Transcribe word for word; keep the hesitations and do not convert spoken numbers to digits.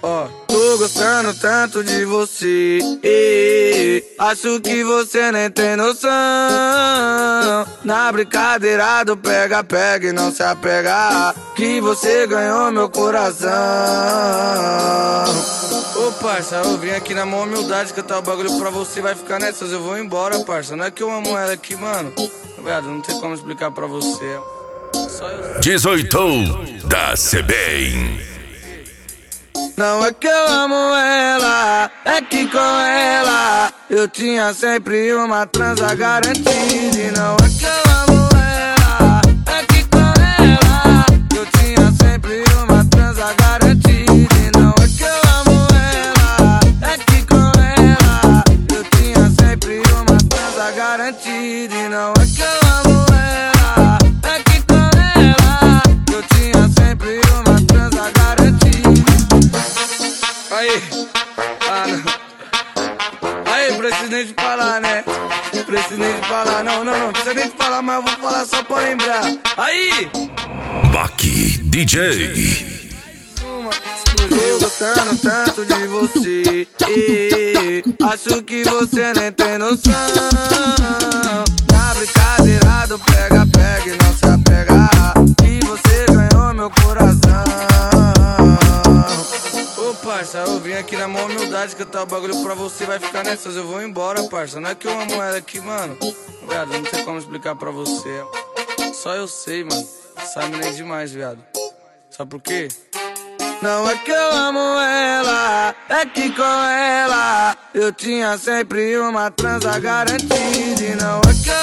Ó, tô gostando tanto de você, e, acho que você nem tem noção. Na brincadeira do pega, pega e não se apega, que você ganhou meu coração. Ô parça, eu vim aqui na maior humildade cantar o bagulho pra você, vai ficar nessas, eu vou embora, parça. Não é que eu amo ela aqui, mano. Viado, não tem como explicar pra você. Só eu... dezoito da Sebem. Não é que eu amo ela, é que com ela eu tinha sempre uma transa garantida. E não é que eu amo ela, é que com ela eu tinha sempre uma transa garantida. E não é que eu amo ela, é que com ela eu tinha sempre uma transa garantida. E não é que eu amo ela, é que com ela eu tinha sempre uma transa garantida. Aí, ah não. Aí, preciso nem de falar, né? Preciso nem de falar, não, não, não precisa nem de falar, mas eu vou falar só pra lembrar. Aí! Baki D J. Tô gostando tanto de você, e, acho que você nem tem noção. Na brincadeira do pega, pega e não se apega, que você ganhou meu coração. Ô parça, eu vim aqui na maior humildade cantar o bagulho pra você, vai ficar nessas, eu vou embora, parça. Não é que eu amo ela aqui, mano. Viado, não tem como explicar pra você. Só eu sei, mano. Sabe nem demais, viado. Sabe por quê? Não é que eu amo ela, é que com ela eu tinha sempre uma transa garantida. E não é que eu